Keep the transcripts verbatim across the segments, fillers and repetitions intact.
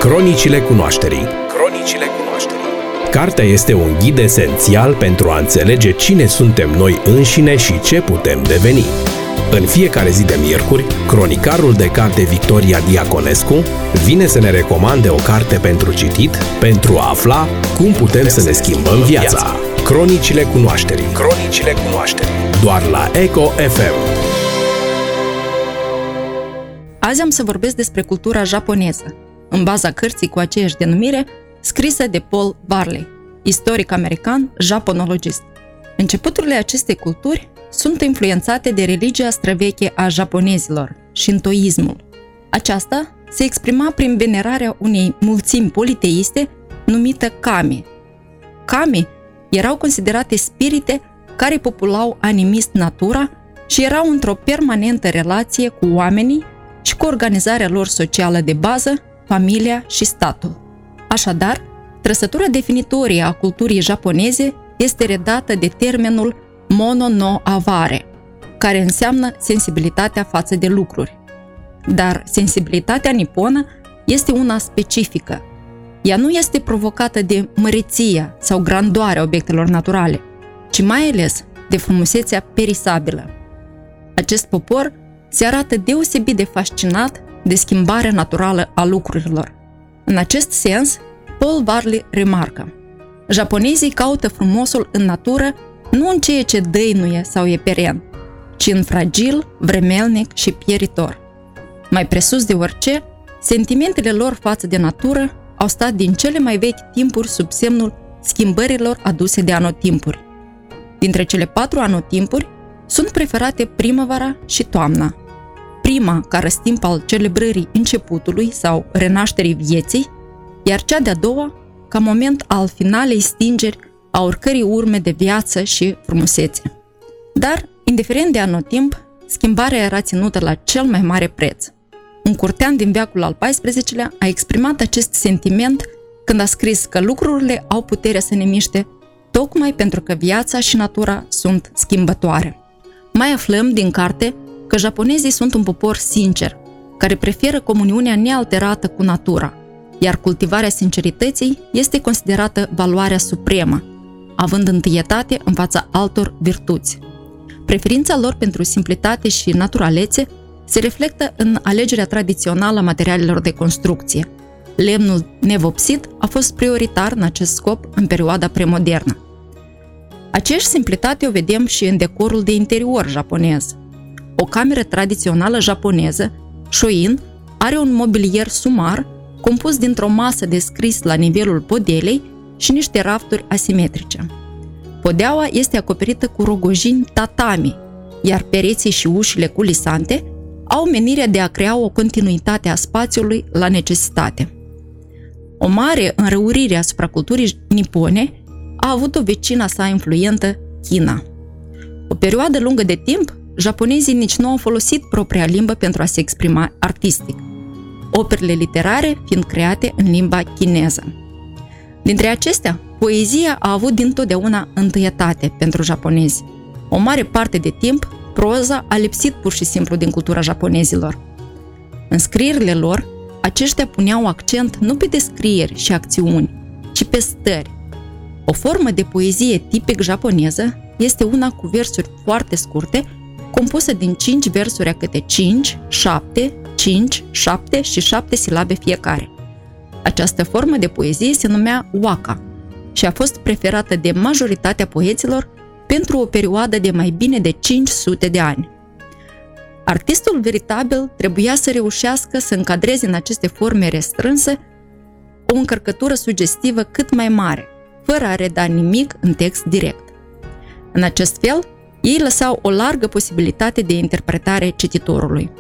Cronicile cunoașterii. Cronicile cunoașterii. Cartea este un ghid esențial pentru a înțelege cine suntem noi înșine și ce putem deveni. În fiecare zi de miercuri, cronicarul de carte Victoria Diaconescu vine să ne recomande o carte pentru citit, pentru a afla cum putem să ne schimbăm viața. Cronicile cunoașterii. Cronicile cunoașterii. Doar la Eco F M. Azi am să vorbesc despre cultura japoneză, în baza cărții cu aceeași denumire, scrisă de Paul Varley, istoric american, japonologist. Începuturile acestei culturi sunt influențate de religia străveche a japonezilor, shintoismul. Aceasta se exprima prin venerarea unei mulțimi politeiste numită kami. Kami erau considerate spirite care populau animist natura și erau într-o permanentă relație cu oamenii și cu organizarea lor socială de bază, familia și statul. Așadar, trăsătura definitorie a culturii japoneze este redată de termenul mono no aware, care înseamnă sensibilitatea față de lucruri. Dar sensibilitatea niponă este una specifică. Ea nu este provocată de măreția sau grandoarea obiectelor naturale, ci mai ales de frumusețea perisabilă. Acest popor se arată deosebit de fascinat de schimbarea naturală a lucrurilor. În acest sens, Paul Varley remarcă: japonezii caută frumosul în natură nu în ceea ce dăinuie sau e peren, ci în fragil, vremelnic și pieritor. Mai presus de orice, sentimentele lor față de natură au stat din cele mai vechi timpuri sub semnul schimbărilor aduse de anotimpuri. Dintre cele patru anotimpuri, sunt preferate primăvara și toamna. Prima ca răstimp al celebrării începutului sau renașterii vieții, iar cea de-a doua ca moment al finalei stingeri a oricărei urme de viață și frumusețe. Dar, indiferent de anotimp, schimbarea era ținută la cel mai mare preț. Un curtean din veacul al paisprezecelea a exprimat acest sentiment când a scris că lucrurile au puterea să ne miște tocmai pentru că viața și natura sunt schimbătoare. Mai aflăm din carte că japonezii sunt un popor sincer, care preferă comuniunea nealterată cu natura, iar cultivarea sincerității este considerată valoarea supremă, având întâietate în fața altor virtuți. Preferința lor pentru simplitate și naturalețe se reflectă în alegerea tradițională a materialelor de construcție. Lemnul nevopsit a fost prioritar în acest scop în perioada premodernă. Aceeași simplitate o vedem și în decorul de interior japonez. O cameră tradițională japoneză, shoin, are un mobilier sumar compus dintr-o masă de scris la nivelul podelei și niște rafturi asimetrice. Podeaua este acoperită cu rogojini tatami, iar pereții și ușile culisante au menirea de a crea o continuitate a spațiului la necesitate. O mare înrăurire asupra culturii nipone a avut o vecină sa influentă, China. O perioadă lungă de timp, japonezii nici nu au folosit propria limbă pentru a se exprima artistic, operele literare fiind create în limba chineză. Dintre acestea, poezia a avut dintotdeauna întâietate pentru japonezi. O mare parte de timp, proza a lipsit pur și simplu din cultura japonezilor. În scrierile lor, aceștia puneau accent nu pe descrieri și acțiuni, ci pe stări. O formă de poezie tipic japoneză este una cu versuri foarte scurte, compusă din cinci versuri a câte cinci, șapte, cinci, șapte și șapte silabe fiecare. Această formă de poezie se numea waka și a fost preferată de majoritatea poeților pentru o perioadă de mai bine de cinci sute de ani. Artistul veritabil trebuia să reușească să încadreze în aceste forme restrânse o încărcătură sugestivă cât mai mare, fără a reda nimic în text direct. În acest fel, ei lăsau o largă posibilitate de interpretare cititorului.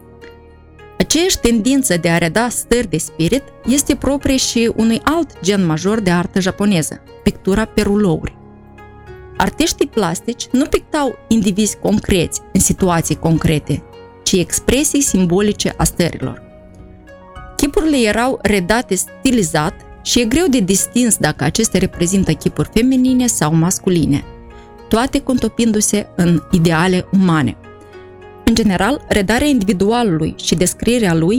Aceeași tendință de a reda stări de spirit este proprie și unui alt gen major de artă japoneză, pictura pe rulouri. Artiștii plastici nu pictau indivizi concreți în situații concrete, ci expresii simbolice a stărilor. Chipurile erau redate stilizat și e greu de distins dacă acestea reprezintă chipuri feminine sau masculine, toate contopindu-se în ideale umane. În general, redarea individualului și descrierea lui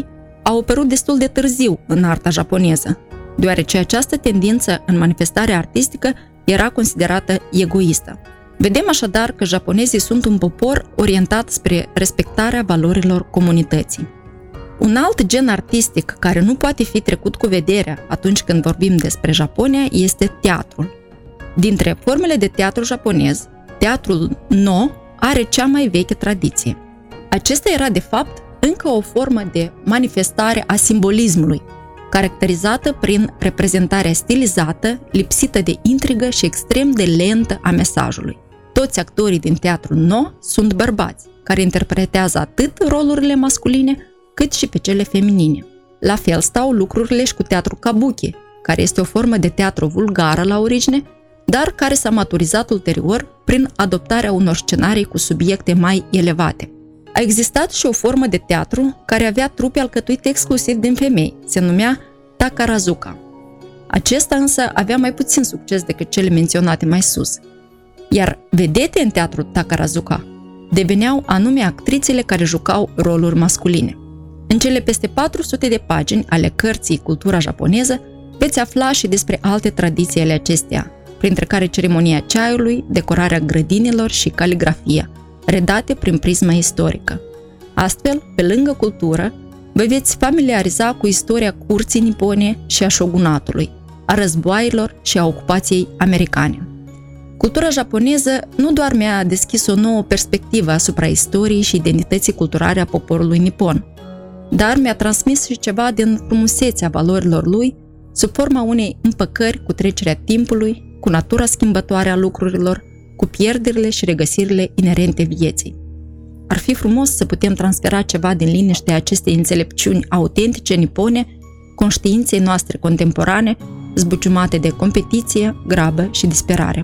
a apărut destul de târziu în arta japoneză, deoarece această tendință în manifestarea artistică era considerată egoistă. Vedem așadar că japonezii sunt un popor orientat spre respectarea valorilor comunității. Un alt gen artistic care nu poate fi trecut cu vederea atunci când vorbim despre Japonia este teatrul. Dintre formele de teatru japonez, teatrul No are cea mai veche tradiție. Acesta era de fapt încă o formă de manifestare a simbolismului, caracterizată prin reprezentarea stilizată, lipsită de intrigă și extrem de lentă a mesajului. Toți actorii din teatrul No sunt bărbați, care interpretează atât rolurile masculine, cât și pe cele feminine. La fel stau lucrurile și cu teatrul kabuki, care este o formă de teatru vulgară la origine, dar care s-a maturizat ulterior prin adoptarea unor scenarii cu subiecte mai elevate. A existat și o formă de teatru care avea trupe alcătuite exclusiv din femei, se numea Takarazuka. Acesta însă avea mai puțin succes decât cele menționate mai sus. Iar vedete în teatrul Takarazuka deveneau anume actrițele care jucau roluri masculine. În cele peste patru sute de pagini ale cărții Cultura japoneză veți afla și despre alte tradiții ale acesteia, printre care ceremonia ceaiului, decorarea grădinilor și caligrafia, redate prin prismă istorică. Astfel, pe lângă cultură, vă veți familiariza cu istoria curții nipone și a shogunatului, a războaielor și a ocupației americane. Cultura japoneză nu doar mi-a deschis o nouă perspectivă asupra istoriei și identității culturale a poporului nipon, dar mi-a transmis și ceva din frumusețea valorilor lui sub forma unei împăcări cu trecerea timpului, cu natura schimbătoare a lucrurilor, cu pierderile și regăsirile inerente vieții. Ar fi frumos să putem transfera ceva din liniștea acestei înțelepciuni autentice nipone conștiinței noastre contemporane, zbuciumate de competiție, grabă și disperare.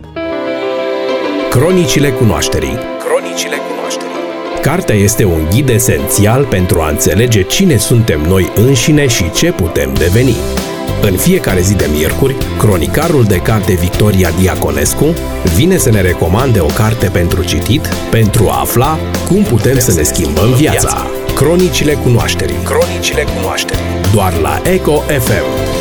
Cronicile cunoașterii. Cronicile cunoașterii. Cartea este un ghid esențial pentru a înțelege cine suntem noi înșine și ce putem deveni. În fiecare zi de miercuri, cronicarul de carte Victoria Diaconescu vine să ne recomande o carte pentru citit, pentru a afla cum putem să ne schimbăm viața. Cronicile cunoașterii. Cronicile cunoașterii. Doar la Eco F M.